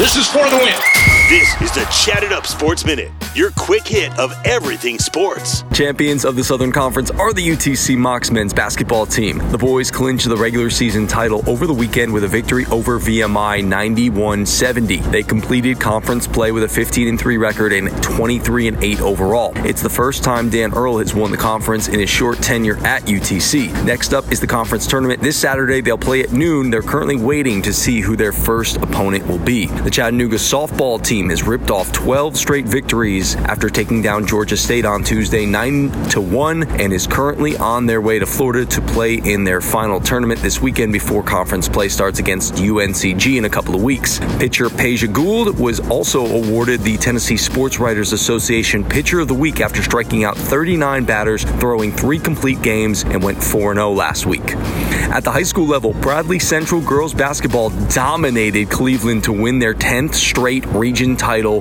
This is for the win. This is the Chatted Up Sports Minute, your quick hit of everything sports. Champions of the Southern Conference are the UTC Mocs men's basketball team. The boys clinched the regular season title over the weekend with a victory over VMI 91-70. They completed conference play with a 15-3 record and 23-8 overall. It's the first time Dan Earl has won the conference in his short tenure at UTC. Next up is the conference tournament. This Saturday, they'll play at noon. They're currently waiting to see who their first opponent will be. The Chattanooga softball team has ripped off 12 straight victories after taking down Georgia State on Tuesday 9-1 and is currently on their way to Florida to play in their final tournament this weekend before conference play starts against UNCG in a couple of weeks. Pitcher Peja Gould was also awarded the Tennessee Sports Writers Association Pitcher of the Week after striking out 39 batters, throwing 3 complete games, and went 4-0 last week. At the high school level, Bradley Central girls basketball dominated Cleveland to win their 10th straight region title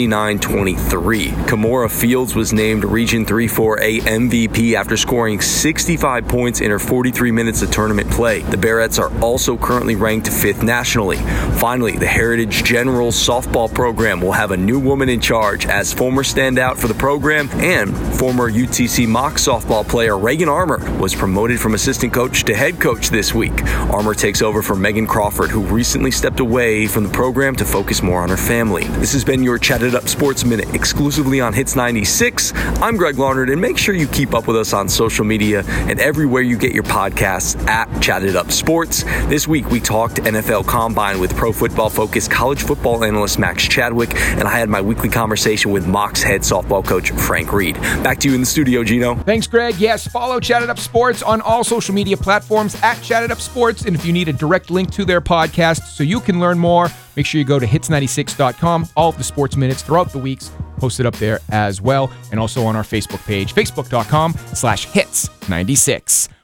79-23. Kimora Fields was named Region 3-4A MVP after scoring 65 points in her 43 minutes of tournament play. The Barretts are also currently ranked 5th nationally. Finally, the Heritage General softball program will have a new woman in charge as former standout for the program and former UTC Mocs softball player Reagan Armour was promoted from assistant coach to head coach this week. Armour takes over for Megan Crawford, who recently stepped away from the program to focus more on her family. This has been your Chatted Up Sports Minute exclusively on Hits 96. I'm Greg Larnard, and make sure you keep up with us on social media and everywhere you get your podcasts at Chatted Up Sports. This week, we talked NFL Combine with Pro Football Focus college football analyst Max Chadwick, and I had my weekly conversation with Mocs head softball coach Frank Reed. Back to you in the studio, Gino. Thanks, Greg. Yes, follow Chatted Up Sports on all social media platforms at Chatted Up Sports, and if you need a direct link to their podcast so you can learn more, make sure you go to hits96.com. All of the sports minutes throughout the weeks posted up there as well, and also on our Facebook page, facebook.com/hits96.